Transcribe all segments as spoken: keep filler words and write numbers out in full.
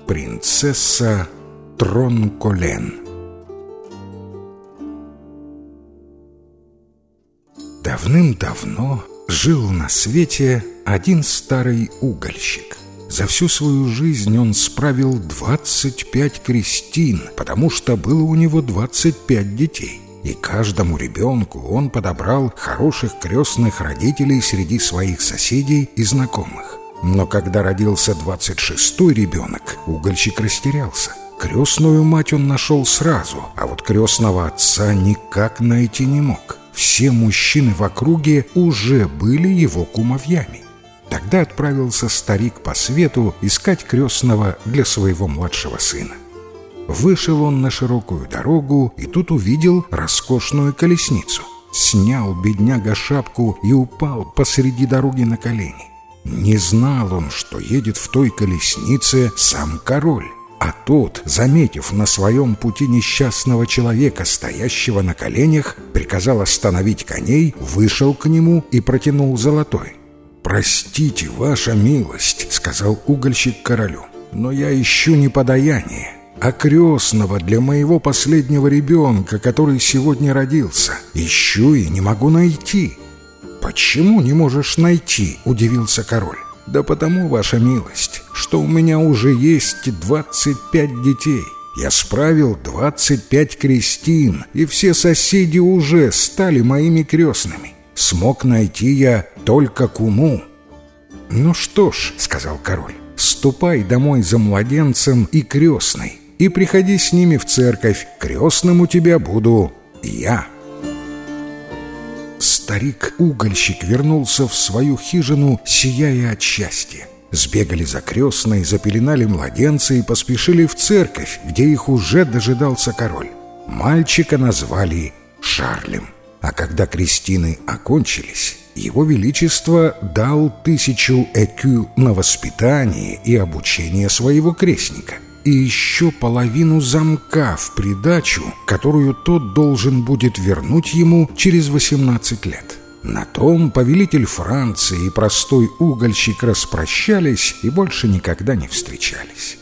Принцесса Тронколен. Давным-давно жил на свете один старый угольщик. За всю свою жизнь он справил двадцать пять крестин, потому что было у него двадцать пять детей. И каждому ребенку он подобрал хороших крестных родителей среди своих соседей и знакомых. Но когда родился двадцать шестой ребенок, угольщик растерялся. Крестную мать он нашел сразу, а вот крестного отца никак найти не мог. Все мужчины в округе уже были его кумовьями. Тогда отправился старик по свету искать крестного для своего младшего сына. Вышел он на широкую дорогу и тут увидел роскошную колесницу. Снял бедняга шапку и упал посреди дороги на колени. Не знал он, что едет в той колеснице сам король. А тот, заметив на своем пути несчастного человека, стоящего на коленях, приказал остановить коней, вышел к нему и протянул золотой. «Простите, ваша милость», — сказал угольщик королю, — «но я ищу не подаяние, а крестного для моего последнего ребенка, который сегодня родился. Ищу и не могу найти». «Почему не можешь найти?» — удивился король. «Да потому, ваша милость, что у меня уже есть двадцать пять детей. Я справил двадцать пять крестин, и все соседи уже стали моими крестными. Смог найти я только куму». «Ну что ж», — сказал король, — «ступай домой за младенцем и крестной, и приходи с ними в церковь. Крестным у тебя буду я». Старик-угольщик вернулся в свою хижину, сияя от счастья. Сбегали за крестной, запеленали младенца и поспешили в церковь, где их уже дожидался король. Мальчика назвали Шарлем. А когда крестины окончились, его величество дал тысячу экю на воспитание и обучение своего крестника. И еще половину замка в придачу, которую тот должен будет вернуть ему через восемнадцать лет. На том повелитель Франции и простой угольщик распрощались и больше никогда не встречались.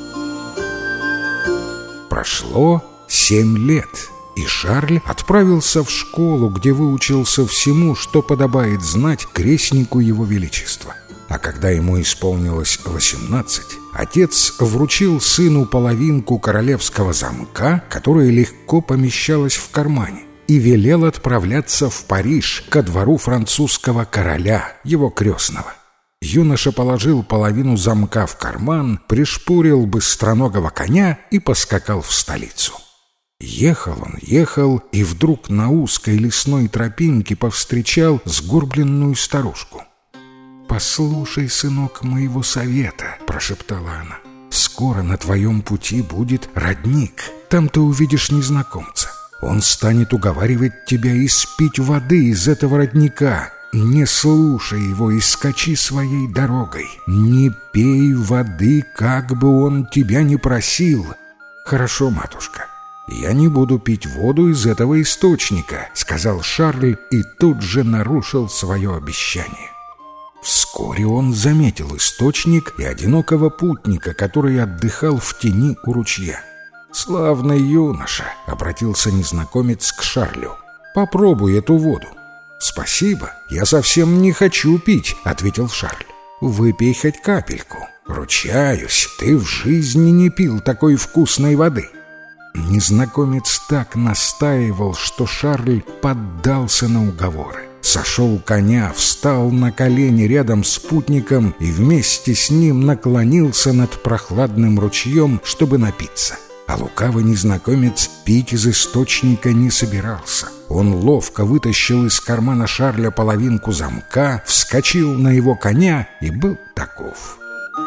Прошло семь лет, и Шарль отправился в школу, где выучился всему, что подобает знать крестнику его величества. А когда ему исполнилось восемнадцать, отец вручил сыну половинку королевского замка, которая легко помещалась в кармане, и велел отправляться в Париж ко двору французского короля, его крестного. Юноша положил половину замка в карман, пришпорил быстроногого коня и поскакал в столицу. Ехал он, ехал, и вдруг на узкой лесной тропинке повстречал сгорбленную старушку. «Послушай, сынок, моего совета», — прошептала она. «Скоро на твоем пути будет родник. Там ты увидишь незнакомца. Он станет уговаривать тебя испить воды из этого родника. Не слушай его и скачи своей дорогой. Не пей воды, как бы он тебя ни просил». «Хорошо, матушка, я не буду пить воду из этого источника», — сказал Шарль и тут же нарушил свое обещание. Вскоре он заметил источник и одинокого путника, который отдыхал в тени у ручья. «Славный юноша», — обратился незнакомец к Шарлю, — «попробуй эту воду». «Спасибо, я совсем не хочу пить», — ответил Шарль. «Выпей хоть капельку. Ручаюсь, ты в жизни не пил такой вкусной воды». Незнакомец так настаивал, что Шарль поддался на уговоры. Сошел коня, встал на колени рядом с путником и вместе с ним наклонился над прохладным ручьем, чтобы напиться. А лукавый незнакомец пить из источника не собирался. Он ловко вытащил из кармана Шарля половинку замка, вскочил на его коня и был таков.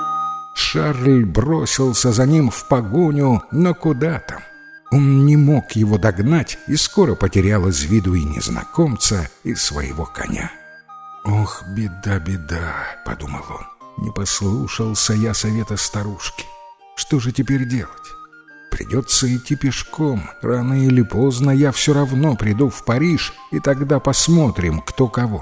Шарль бросился за ним в погоню, но куда там? Он не мог его догнать и скоро потерял из виду и незнакомца, и своего коня. «Ох, беда, беда», — подумал он, — «не послушался я совета старушки. Что же теперь делать? Придется идти пешком. Рано или поздно я все равно приду в Париж, и тогда посмотрим, кто кого».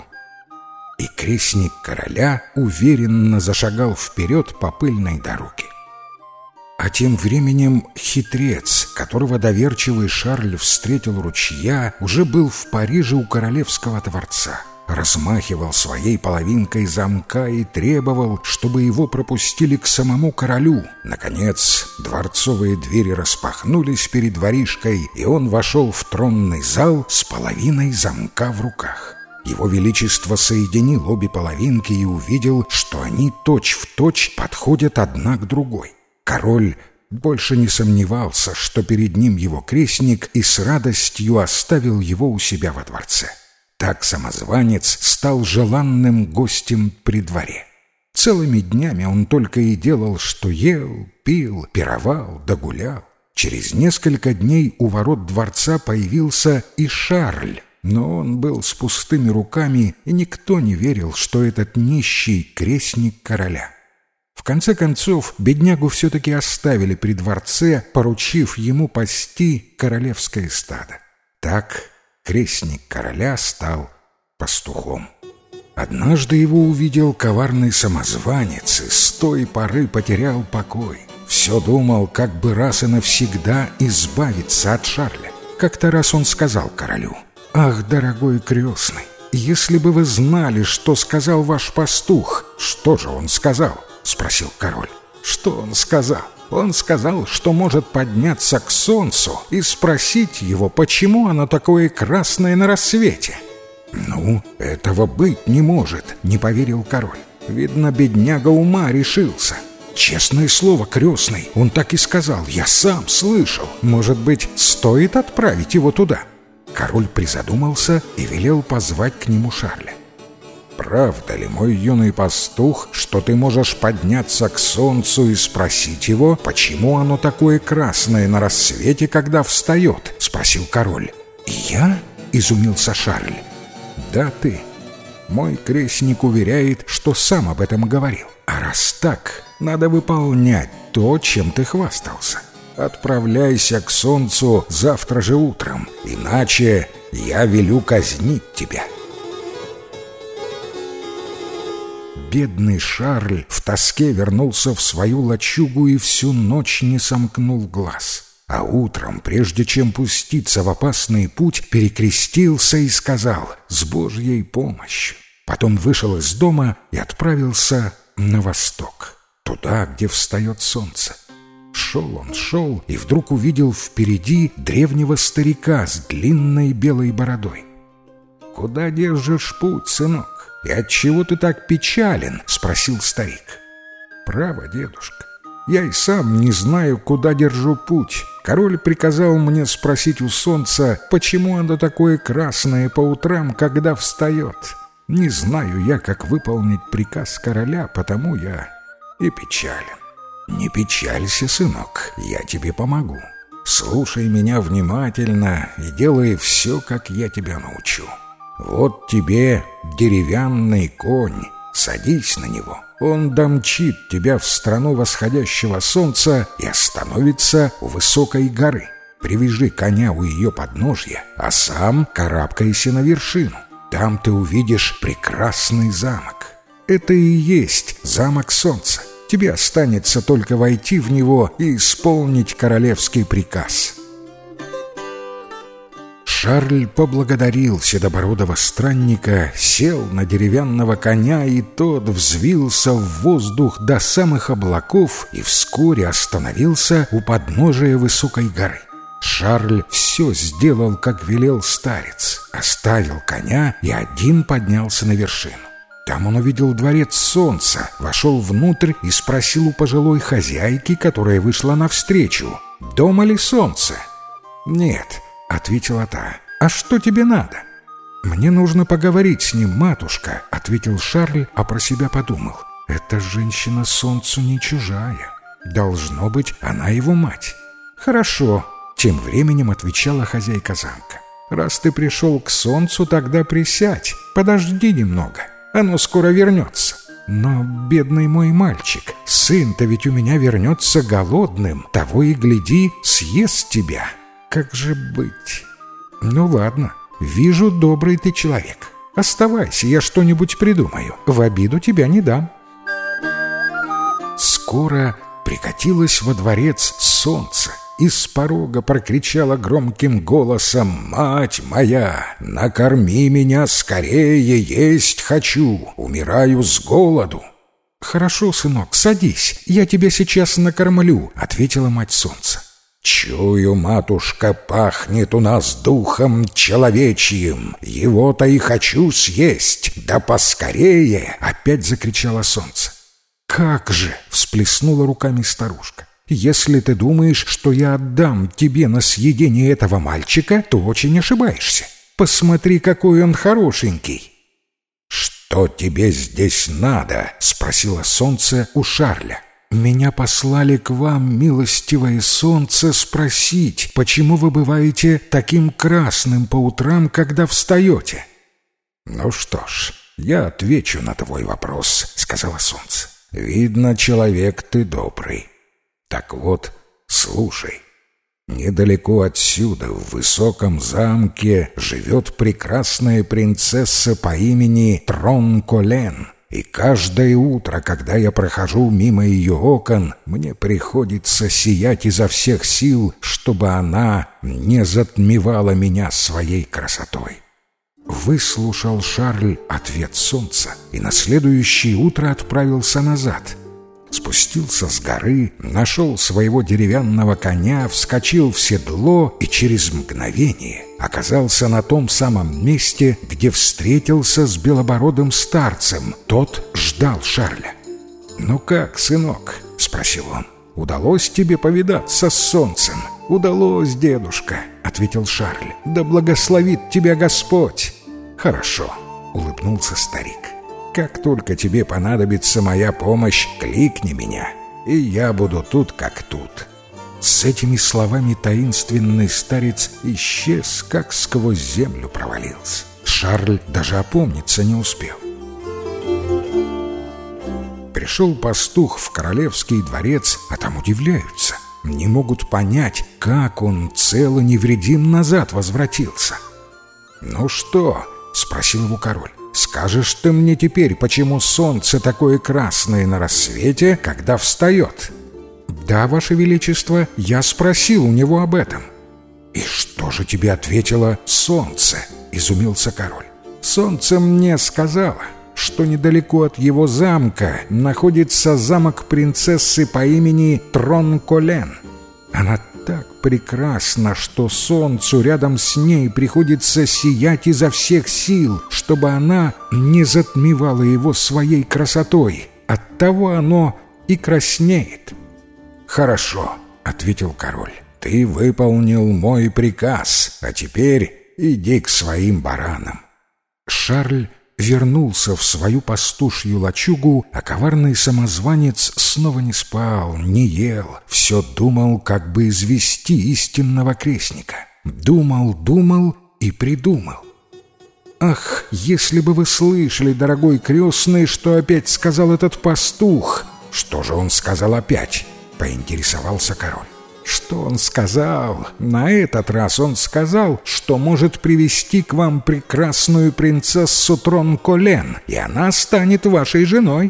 И крестник короля уверенно зашагал вперед по пыльной дороге. А тем временем хитрец, которого доверчивый Шарль встретил у ручья, уже был в Париже у королевского дворца. Размахивал своей половинкой замка и требовал, чтобы его пропустили к самому королю. Наконец, дворцовые двери распахнулись перед воришкой, и он вошел в тронный зал с половиной замка в руках. Его Величество соединил обе половинки и увидел, что они точь-в-точь подходят одна к другой. Король больше не сомневался, что перед ним его крестник, и с радостью оставил его у себя во дворце. Так самозванец стал желанным гостем при дворе. Целыми днями он только и делал, что ел, пил, пировал да гулял. Через несколько дней у ворот дворца появился и Шарль, но он был с пустыми руками, и никто не верил, что этот нищий крестник короля. В конце концов, беднягу все-таки оставили при дворце, поручив ему пасти королевское стадо. Так крестник короля стал пастухом. Однажды его увидел коварный самозванец и с той поры потерял покой. Все думал, как бы раз и навсегда избавиться от Шарля. Как-то раз он сказал королю: «Ах, дорогой крестный, если бы вы знали, что сказал ваш пастух». «Что же он сказал?» — спросил король. «Что он сказал? Он сказал, что может подняться к солнцу и спросить его, почему оно такое красное на рассвете». «Ну, этого быть не может», — не поверил король. «Видно, бедняга ума решился». «Честное слово, крестный, он так и сказал, я сам слышал. Может быть, стоит отправить его туда?» Король призадумался и велел позвать к нему Шарля. «Правда ли, мой юный пастух, что ты можешь подняться к солнцу и спросить его, почему оно такое красное на рассвете, когда встает?» — спросил король. «Я?» — изумился Шарль. «Да ты. Мой крестник уверяет, что сам об этом говорил. А раз так, надо выполнять то, чем ты хвастался. Отправляйся к солнцу завтра же утром, иначе я велю казнить тебя». Бедный Шарль в тоске вернулся в свою лачугу и всю ночь не сомкнул глаз. А утром, прежде чем пуститься в опасный путь, перекрестился и сказал «С Божьей помощью». Потом вышел из дома и отправился на восток, туда, где встает солнце. Шел он, шел, и вдруг увидел впереди древнего старика с длинной белой бородой. «Куда держишь путь, сынок? И отчего ты так печален?» — спросил старик. «Право, дедушка, я и сам не знаю, куда держу путь. Король приказал мне спросить у солнца, почему оно такое красное по утрам, когда встает. Не знаю я, как выполнить приказ короля, потому я и печален». «Не печалься, сынок, я тебе помогу. Слушай меня внимательно и делай все, как я тебя научу. Вот тебе деревянный конь, садись на него. Он домчит тебя в страну восходящего солнца и остановится у высокой горы. Привяжи коня у ее подножья, а сам карабкайся на вершину. Там ты увидишь прекрасный замок. Это и есть замок солнца. Тебе останется только войти в него и исполнить королевский приказ». Шарль поблагодарил седобородого странника, сел на деревянного коня, и тот взвился в воздух до самых облаков и вскоре остановился у подножия высокой горы. Шарль все сделал, как велел старец, оставил коня и один поднялся на вершину. Там он увидел дворец солнца, вошел внутрь и спросил у пожилой хозяйки, которая вышла навстречу: «Дома ли солнце?» «Нет», — ответила та. «А что тебе надо?» «Мне нужно поговорить с ним, матушка», — ответил Шарль, а про себя подумал: «Эта женщина солнцу не чужая. Должно быть, она его мать». «Хорошо», — тем временем отвечала хозяйка замка. «Раз ты пришел к солнцу, тогда присядь, подожди немного. Оно скоро вернется». «Но, бедный мой мальчик, сын-то ведь у меня вернется голодным, того и гляди, съест тебя. Как же быть?» «Ну ладно, вижу, добрый ты человек. Оставайся, я что-нибудь придумаю, в обиду тебя не дам». Скоро прикатилось во дворец солнце и с порога прокричало громким голосом: «Мать моя, накорми меня скорее, есть хочу, умираю с голоду». «Хорошо, сынок, садись, я тебя сейчас накормлю», — ответила мать солнца. «Чую, матушка, пахнет у нас духом человечьим, его-то и хочу съесть, да поскорее!» — опять закричало солнце. «Как же!» — всплеснула руками старушка. «Если ты думаешь, что я отдам тебе на съедение этого мальчика, то очень ошибаешься. Посмотри, какой он хорошенький». «Что тебе здесь надо?» — спросило солнце у Шарля. «Меня послали к вам, милостивое солнце, спросить, почему вы бываете таким красным по утрам, когда встаете?» «Ну что ж, я отвечу на твой вопрос», — сказала солнце. «Видно, человек ты добрый. Так вот, слушай. Недалеко отсюда, в высоком замке, живет прекрасная принцесса по имени Тронколен. И каждое утро, когда я прохожу мимо ее окон, мне приходится сиять изо всех сил, чтобы она не затмевала меня своей красотой». Выслушал Шарль ответ солнца и на следующее утро отправился назад. Спустился с горы, нашел своего деревянного коня, вскочил в седло и через мгновение оказался на том самом месте, где встретился с белобородым старцем. Тот ждал Шарля. «Ну как, сынок?» — спросил он. «Удалось тебе повидаться с солнцем?» «Удалось, дедушка», — ответил Шарль. «Да благословит тебя Господь». «Хорошо», — улыбнулся старик. «Как только тебе понадобится моя помощь, кликни меня, и я буду тут, как тут». С этими словами таинственный старец исчез, как сквозь землю провалился. Шарль даже опомниться не успел. Пришел пастух в королевский дворец, а там удивляются. Не могут понять, как он цел и невредим назад возвратился. «Ну что?» — спросил его король. «Скажешь ты мне теперь, почему солнце такое красное на рассвете, когда встает?» «Да, ваше величество, я спросил у него об этом». «И что же тебе ответило солнце?» — изумился король. «Солнце мне сказала, что недалеко от его замка находится замок принцессы по имени Тронколен. Она так прекрасна, что солнцу рядом с ней приходится сиять изо всех сил, чтобы она не затмевала его своей красотой. Оттого оно и краснеет». «Хорошо», — ответил король, — «ты выполнил мой приказ, а теперь иди к своим баранам». Шарль вернулся в свою пастушью лачугу, а коварный самозванец снова не спал, не ел, все думал, как бы извести истинного крестника. Думал, думал и придумал. «Ах, если бы вы слышали, дорогой крестный, что опять сказал этот пастух!» «Что же он сказал опять?» — поинтересовался король. «Что он сказал? На этот раз он сказал, что может привести к вам прекрасную принцессу Тронколен, и она станет вашей женой».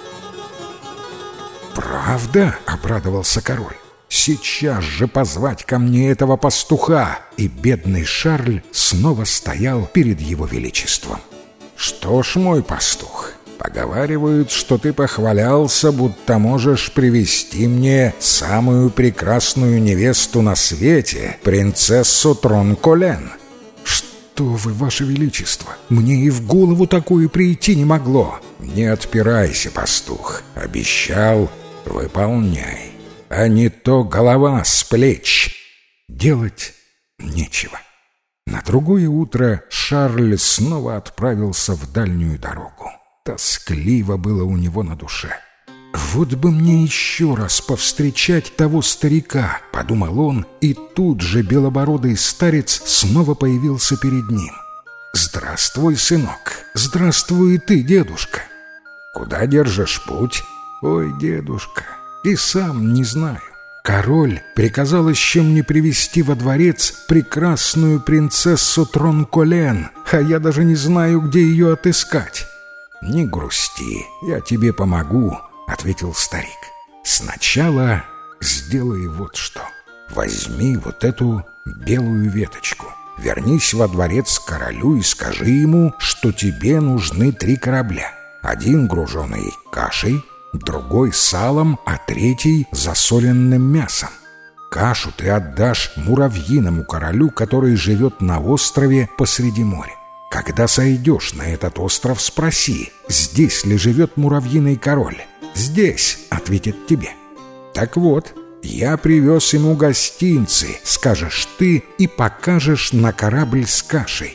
«Правда?» — обрадовался король. «Сейчас же позвать ко мне этого пастуха!» И бедный Шарль снова стоял перед его величеством. «Что ж, мой пастух, поговаривают, что ты похвалялся, будто можешь привести мне самую прекрасную невесту на свете, принцессу Тронколен». «Что вы, ваше величество, мне и в голову такое прийти не могло». «Не отпирайся, пастух, обещал, выполняй, а не то голова с плеч». Делать нечего. На другое утро Шарль снова отправился в дальнюю дорогу. Тоскливо было у него на душе. «Вот бы мне еще раз повстречать того старика», — подумал он, и тут же белобородый старец снова появился перед ним. «Здравствуй, сынок, здравствуй и ты, дедушка». «Куда держишь путь?» «Ой, дедушка, и сам не знаю. Король приказал еще мне привести во дворец прекрасную принцессу Тронколен, а я даже не знаю, где ее отыскать». «Не грусти, я тебе помогу», — ответил старик. Сначала сделай вот что. Возьми вот эту белую веточку, вернись во дворец к королю и скажи ему, что тебе нужны три корабля. Один груженный кашей, другой салом, а третий засоленным мясом. Кашу ты отдашь муравьиному королю, который живет на острове посреди моря. Когда сойдешь на этот остров, спроси, здесь ли живет муравьиный король. «Здесь», — ответит тебе. Так вот, я привез ему гостинцы, скажешь ты, и покажешь на корабль с кашей.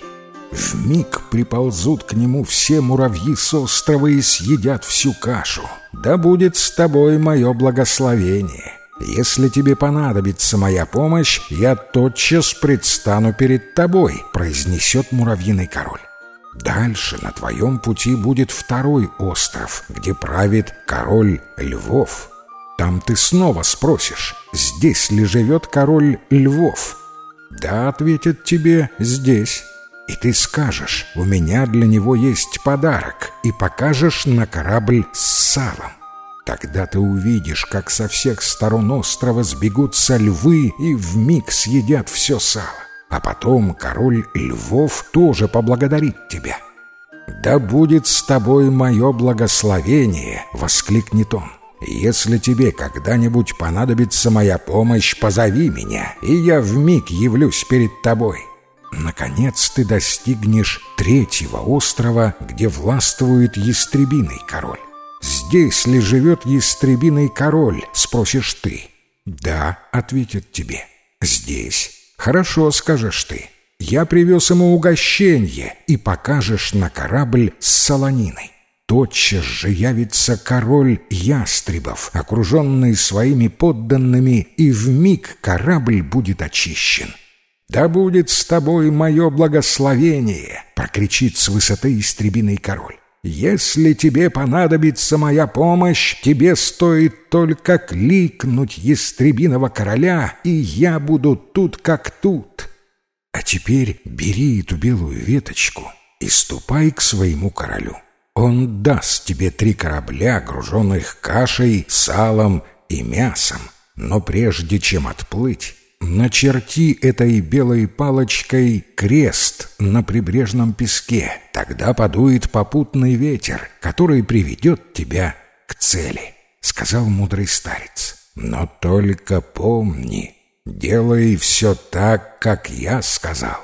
Вмиг приползут к нему все муравьи с острова и съедят всю кашу. Да будет с тобой мое благословение. Если тебе понадобится моя помощь, я тотчас предстану перед тобой», — произнесет муравьиный король. Дальше на твоем пути будет второй остров, где правит король львов. Там ты снова спросишь, здесь ли живет король львов. «Да», — ответят тебе, — «здесь». И ты скажешь, у меня для него есть подарок, и покажешь на корабль с салом. Тогда ты увидишь, как со всех сторон острова сбегутся львы и вмиг съедят все сало. А потом король львов тоже поблагодарит тебя. «Да будет с тобой мое благословение», — воскликнет он. «Если тебе когда-нибудь понадобится моя помощь, позови меня, и я вмиг явлюсь перед тобой». Наконец ты достигнешь третьего острова, где властвует ястребиный король. «Здесь ли живет ястребиный король?» — спросишь ты. «Да», — ответят тебе, — «здесь». «Хорошо», — скажешь ты, — «я привез ему угощенье», и покажешь на корабль с солониной. Тотчас же явится король ястребов, окруженный своими подданными, и вмиг корабль будет очищен. «Да будет с тобой мое благословение», — прокричит с высоты ястребиный король. «Если тебе понадобится моя помощь, тебе стоит только кликнуть ястребиного короля, и я буду тут как тут. А теперь бери эту белую веточку и ступай к своему королю. Он даст тебе три корабля, груженных кашей, салом и мясом. Но прежде чем отплыть, начерти этой белой палочкой крест на прибрежном песке. Тогда подует попутный ветер, который приведет тебя к цели», — сказал мудрый старец. «Но только помни, делай все так, как я сказал».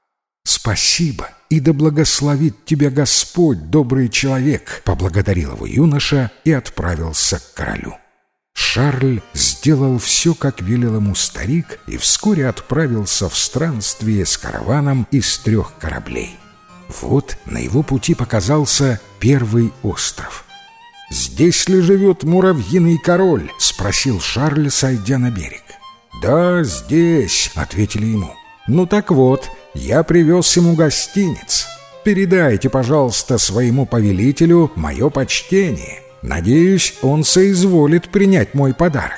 «Спасибо, и да благословит тебя Господь, добрый человек», — поблагодарил его юноша и отправился к королю. Шарль сделал все, как велел ему старик, и вскоре отправился в странствие с караваном из трех кораблей. Вот на его пути показался первый остров. «Здесь ли живет муравьиный король?» — спросил Шарль, сойдя на берег. «Да, здесь», — ответили ему. «Ну так вот, я привез ему гостиниц. Передайте, пожалуйста, своему повелителю мое почтение. Надеюсь, он соизволит принять мой подарок».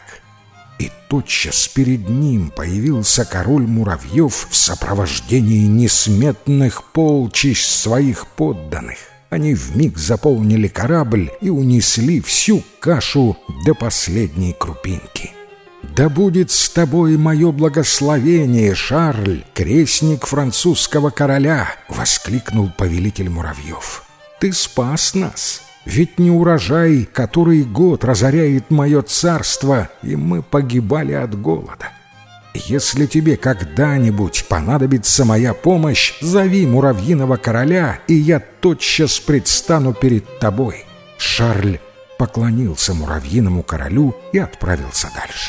И тотчас перед ним появился король муравьев в сопровождении несметных полчищ своих подданных. Они вмиг заполнили корабль и унесли всю кашу до последней крупинки. «Да будет с тобой мое благословение, Шарль, крестник французского короля!» — воскликнул повелитель муравьев. «Ты спас нас! Ведь не урожай, который год разоряет мое царство, и мы погибали от голода. Если тебе когда-нибудь понадобится моя помощь, зови муравьиного короля, и я тотчас предстану перед тобой». Шарль поклонился муравьиному королю и отправился дальше.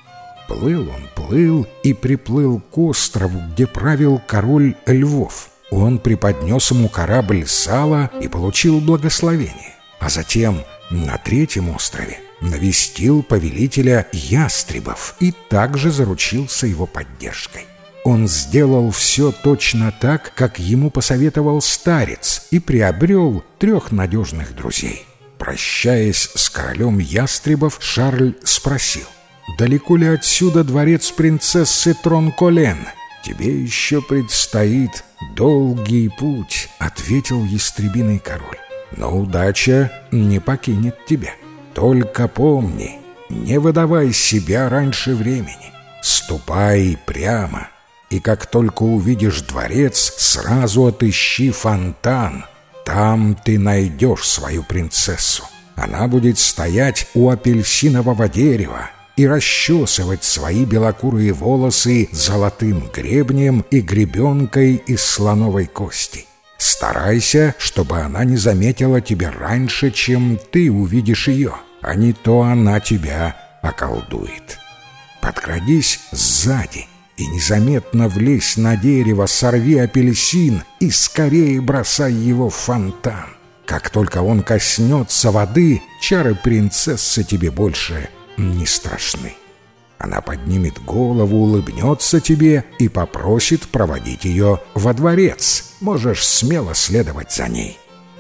Плыл он, плыл и приплыл к острову, где правил король львов. Он преподнес ему корабль сала и получил благословение. А затем на третьем острове навестил повелителя ястребов и также заручился его поддержкой. Он сделал все точно так, как ему посоветовал старец, и приобрел трех надежных друзей. Прощаясь с королем ястребов, Шарль спросил: «Далеко ли отсюда дворец принцессы Тронколен?» «Тебе еще предстоит долгий путь», — ответил ястребиный король. «Но удача не покинет тебя. Только помни, Не выдавай себя раньше времени. Ступай прямо, и как только увидишь дворец, сразу отыщи фонтан. Там ты найдешь свою принцессу. Она будет стоять у апельсинового дерева и расчесывать свои белокурые волосы золотым гребнем и гребенкой из слоновой кости. Старайся, чтобы она не заметила тебя раньше, чем ты увидишь ее, а не то она тебя околдует. Подкрадись сзади и незаметно влезь на дерево, сорви апельсин и скорее бросай его в фонтан. Как только он коснется воды, чары принцессы тебе больше не страшны. Она поднимет голову, улыбнется тебе и попросит проводить ее во дворец. Можешь смело следовать за ней.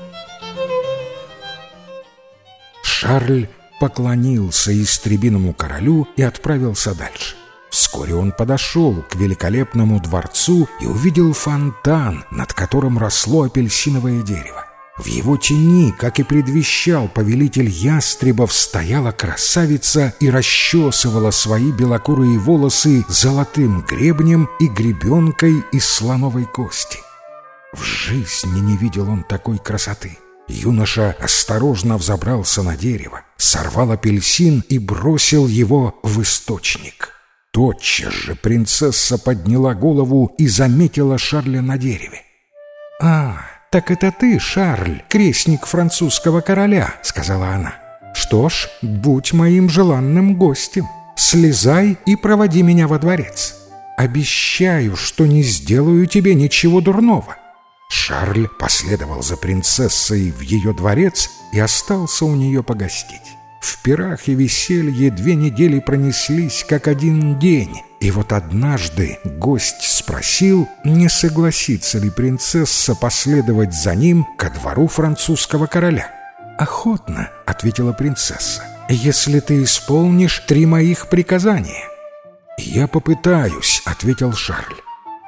Шарль поклонился истребиному королю и отправился дальше. Вскоре он подошел к великолепному дворцу и увидел фонтан, над которым росло апельсиновое дерево. В его тени, как и предвещал повелитель ястребов, стояла красавица и расчесывала свои белокурые волосы золотым гребнем и гребенкой из слоновой кости. В жизни не видел он такой красоты. Юноша осторожно взобрался на дерево, сорвал апельсин и бросил его в источник. Тотчас же принцесса подняла голову и заметила Шарля на дереве. «А, так это ты, Шарль, крестник французского короля», — сказала она. «Что ж, будь моим желанным гостем. Слезай и проводи меня во дворец. Обещаю, что не сделаю тебе ничего дурного». Шарль последовал за принцессой в ее дворец и остался у нее погостить. В пирах и веселье две недели пронеслись, как один день, и вот однажды гость спросил, не согласится ли принцесса последовать за ним ко двору французского короля. «Охотно», — ответила принцесса, — «если ты исполнишь три моих приказания». «Я попытаюсь», — ответил Шарль.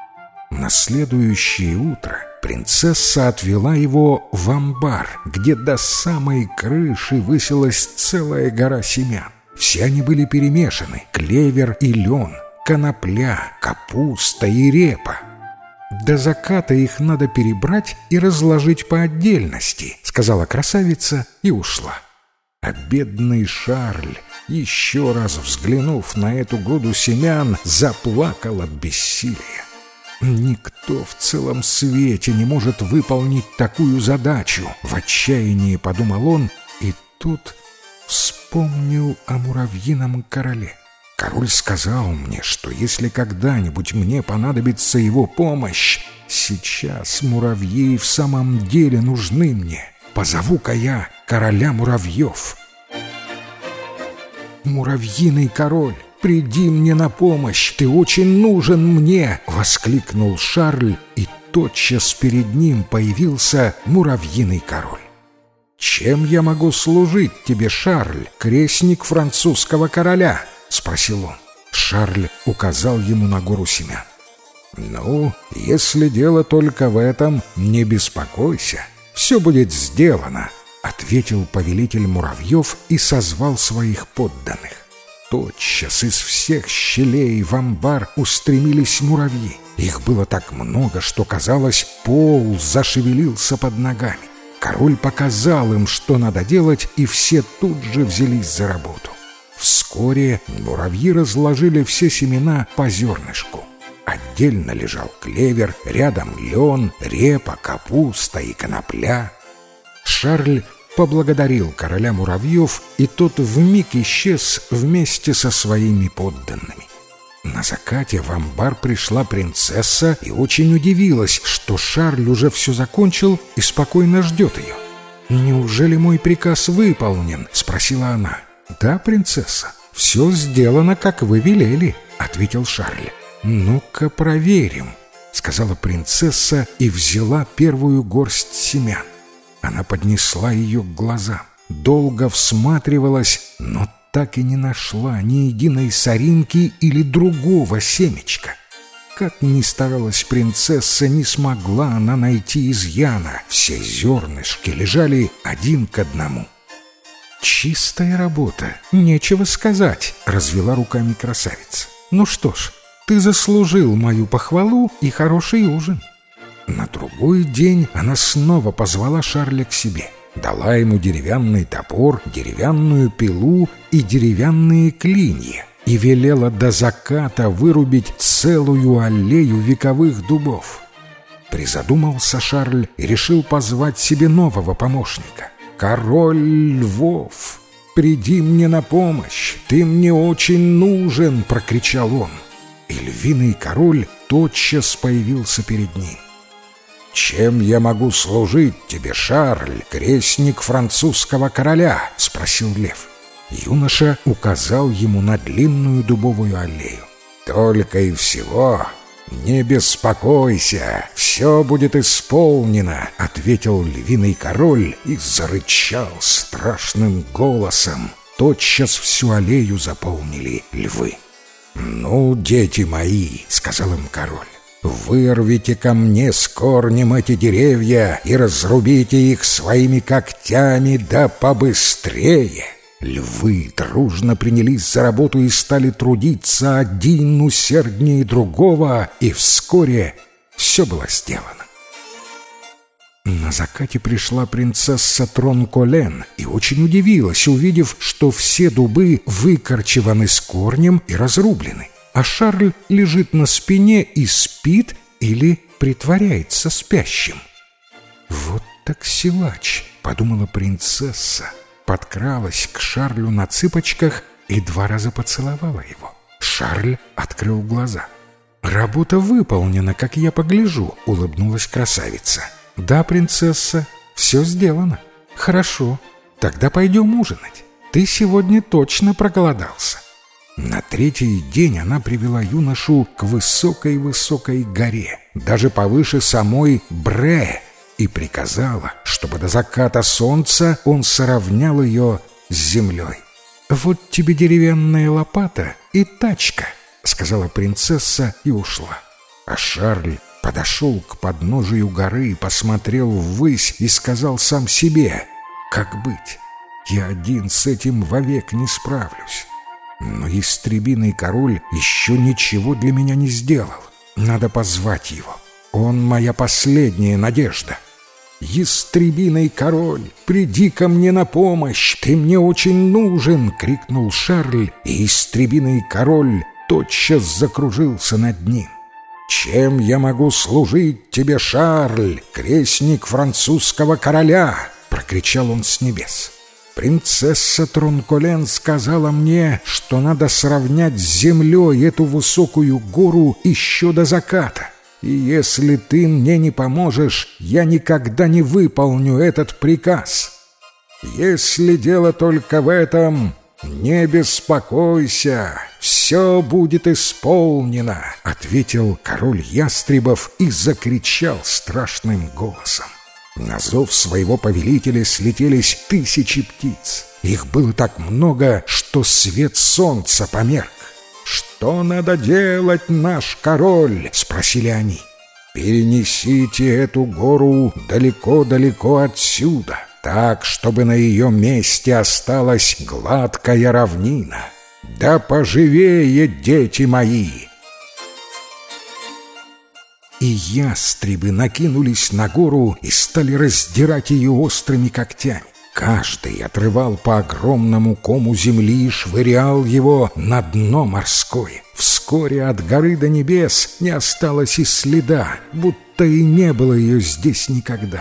На следующее утро принцесса отвела его в амбар, где до самой крыши высилась целая гора семян. Все они были перемешаны: клевер и лен, конопля, капуста и репа. «До заката их надо перебрать и разложить по отдельности», — сказала красавица и ушла. А бедный Шарль, еще раз взглянув на эту груду семян, заплакал от бессилия. «Никто в целом свете не может выполнить такую задачу», — в отчаянии подумал он, и тут вспомнил о муравьином короле. Король сказал мне, что если когда-нибудь мне понадобится его помощь, сейчас муравьи в самом деле нужны мне. Позову-ка я короля муравьев. «Муравьиный король, приди мне на помощь, ты очень нужен мне!» — воскликнул Шарль, и тотчас перед ним появился муравьиный король. «Чем я могу служить тебе, Шарль, крестник французского короля?» — спросил он. Шарль указал ему на гору семян. «Ну, если дело только в этом, не беспокойся, все будет сделано», — ответил повелитель муравьев и созвал своих подданных. Тотчас из всех щелей в амбар устремились муравьи. Их было так много, что, казалось, пол зашевелился под ногами. Король показал им, что надо делать, и все тут же взялись за работу. Вскоре муравьи разложили все семена по зернышку. Отдельно лежал клевер, рядом лен, репа, капуста и конопля. Шарль поблагодарил короля муравьев, и тот вмиг исчез вместе со своими подданными. На закате в амбар пришла принцесса и очень удивилась, что Шарль уже все закончил и спокойно ждет ее. «Неужели мой приказ выполнен?» — спросила она. «Да, принцесса, все сделано, как вы велели», — ответил Шарль. «Ну-ка проверим», — сказала принцесса и взяла первую горсть семян. Она поднесла ее к глазам, долго всматривалась, но так и не нашла ни единой соринки или другого семечка. Как ни старалась принцесса, не смогла она найти изъяна. Все зернышки лежали один к одному. «Чистая работа, нечего сказать», — развела руками красавица. «Ну что ж, ты заслужил мою похвалу и хороший ужин». На другой день она снова позвала Шарля к себе, дала ему деревянный топор, деревянную пилу и деревянные клинья и велела до заката вырубить целую аллею вековых дубов. Призадумался Шарль и решил позвать себе нового помощника. «Король львов, приди мне на помощь, ты мне очень нужен!» — прокричал он. И львиный король тотчас появился перед ним. «Чем я могу служить тебе, Шарль, крестник французского короля?» — спросил лев. Юноша указал ему на длинную дубовую аллею. «Только и всего. Не беспокойся, все будет исполнено», — ответил львиный король и зарычал страшным голосом. Тотчас всю аллею заполнили львы. «Ну, дети мои», — сказал им король, — «вырвите ко мне с корнем эти деревья и разрубите их своими когтями, да побыстрее». Львы дружно принялись за работу и стали трудиться один усерднее другого, и вскоре все было сделано. На закате пришла принцесса Тронколен и очень удивилась, увидев, что все дубы выкорчеваны с корнем и разрублены, а Шарль лежит на спине и спит или притворяется спящим. «Вот так силач», — подумала принцесса, подкралась к Шарлю на цыпочках и два раза поцеловала его. Шарль открыл глаза. «Работа выполнена, как я погляжу», — улыбнулась красавица. «Да, принцесса, все сделано. Хорошо, тогда пойдем ужинать. Ты сегодня точно проголодался». На третий день она привела юношу к высокой-высокой горе, даже повыше самой Бре, и приказала, чтобы до заката солнца он сравнял ее с землей. «Вот тебе деревянная лопата и тачка», — сказала принцесса и ушла. А Шарль подошел к подножию горы, посмотрел ввысь и сказал сам себе: «Как быть? Я один с этим вовек не справлюсь. Но ястребиный король еще ничего для меня не сделал. Надо позвать его. Он моя последняя надежда. «Ястребиный король, приди ко мне на помощь, ты мне очень нужен!» — крикнул Шарль, и ястребиный король тотчас закружился над ним. «Чем я могу служить тебе, Шарль, крестник французского короля?» — прокричал он с небес. «Принцесса Тронколен сказала мне, что надо сравнять с землей эту высокую гору еще до заката. И если ты мне не поможешь, я никогда не выполню этот приказ. Если дело только в этом, не беспокойся, все будет исполнено», — ответил король ястребов и закричал страшным голосом. На зов своего повелителя слетелись тысячи птиц. Их было так много, что свет солнца померк. «Что надо делать, наш король?» — спросили они. «Перенесите эту гору далеко-далеко отсюда, так, чтобы на ее месте осталась гладкая равнина. Да поживее, дети мои!» И ястребы накинулись на гору и стали раздирать ее острыми когтями. Каждый отрывал по огромному кому земли и швырял его на дно морское. Вскоре от горы до небес не осталось и следа, будто и не было ее здесь никогда.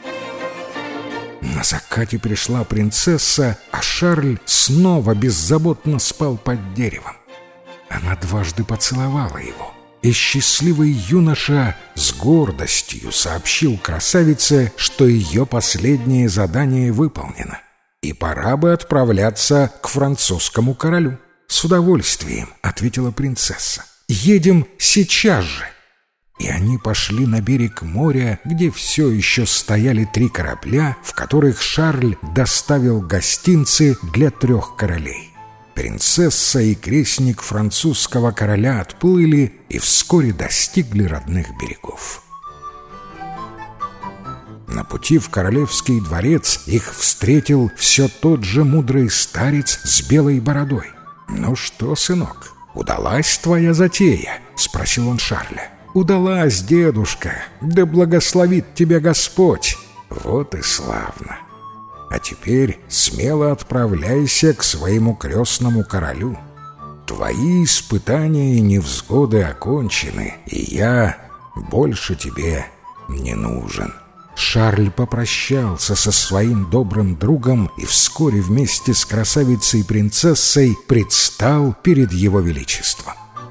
На закате пришла принцесса, а Шарль снова беззаботно спал под деревом. Она дважды поцеловала его, и счастливый юноша с гордостью сообщил красавице, что ее последнее задание выполнено, и пора бы отправляться к французскому королю. «С удовольствием», — ответила принцесса. «Едем сейчас же». И они пошли на берег моря, где все еще стояли три корабля, в которых Шарль доставил гостинцы для трех королей. Принцесса и крестник французского короля отплыли и вскоре достигли родных берегов. На пути в королевский дворец их встретил все тот же мудрый старец с белой бородой. «Ну что, сынок, удалась твоя затея?» — спросил он Шарля. «Удалась, дедушка, да благословит тебя Господь». «Вот и славно. А теперь смело отправляйся к своему крестному королю. Твои испытания и невзгоды окончены, и я больше тебе не нужен». Шарль попрощался со своим добрым другом и вскоре вместе с красавицей-принцессой предстал перед его величеством.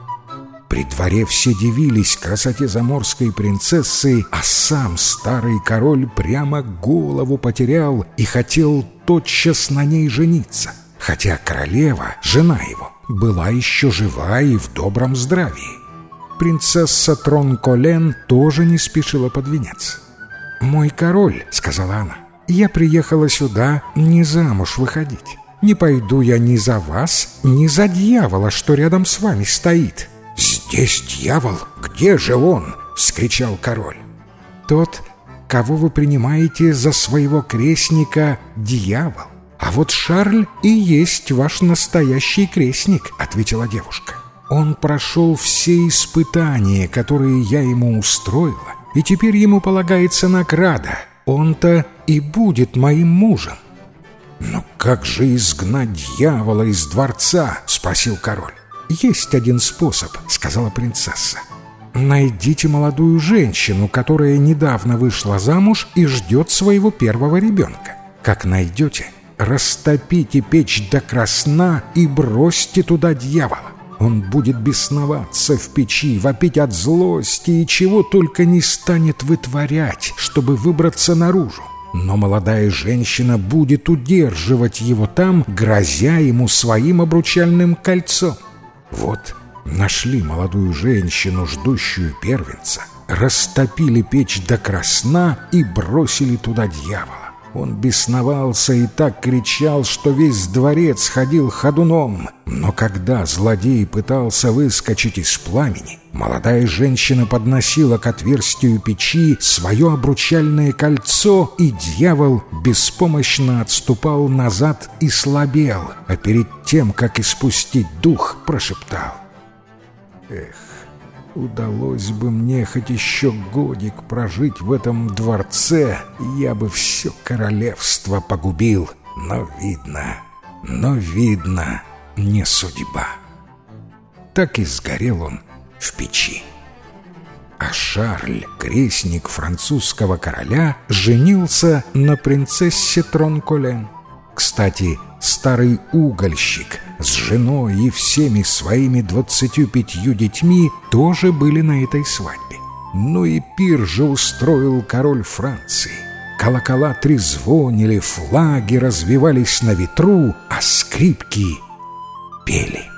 При дворе все дивились красоте заморской принцессы, а сам старый король прямо голову потерял и хотел тотчас на ней жениться, хотя королева, жена его, была еще жива и в добром здравии. Принцесса Тронколен тоже не спешила подвиняться. «Мой король», — сказала она, — «я приехала сюда не замуж выходить. Не пойду я ни за вас, ни за дьявола, что рядом с вами стоит». «Здесь дьявол? Где же он?» — вскричал король. «Тот, кого вы принимаете за своего крестника, дьявол. А вот Шарль и есть ваш настоящий крестник», — ответила девушка. «Он прошел все испытания, которые я ему устроила, и теперь ему полагается награда. Он-то и будет моим мужем». «Но как же изгнать дьявола из дворца?» — спросил король. «Есть один способ», — сказала принцесса. «Найдите молодую женщину, которая недавно вышла замуж и ждет своего первого ребенка. Как найдете, растопите печь до красна и бросьте туда дьявола. Он будет бесноваться в печи, вопить от злости и чего только не станет вытворять, чтобы выбраться наружу. Но молодая женщина будет удерживать его там, грозя ему своим обручальным кольцом». Вот нашли молодую женщину, ждущую первенца, растопили печь до красна и бросили туда дьявола. Он бесновался и так кричал, что весь дворец ходил ходуном. Но когда злодей пытался выскочить из пламени, молодая женщина подносила к отверстию печи свое обручальное кольцо, и дьявол беспомощно отступал назад и слабел, а перед тем, как испустить дух, прошептал: «Эх, удалось бы мне хоть еще годик прожить в этом дворце, я бы все королевство погубил. Но видно, но видно, не судьба». Так и сгорел он в печи. А Шарль, крестник французского короля, женился на принцессе Тронколен. Кстати, старый угольщик с женой и всеми своими двадцатью пятью детьми тоже были на этой свадьбе. Ну и пир же устроил король Франции. Колокола трезвонили, флаги развивались на ветру, а скрипки пели.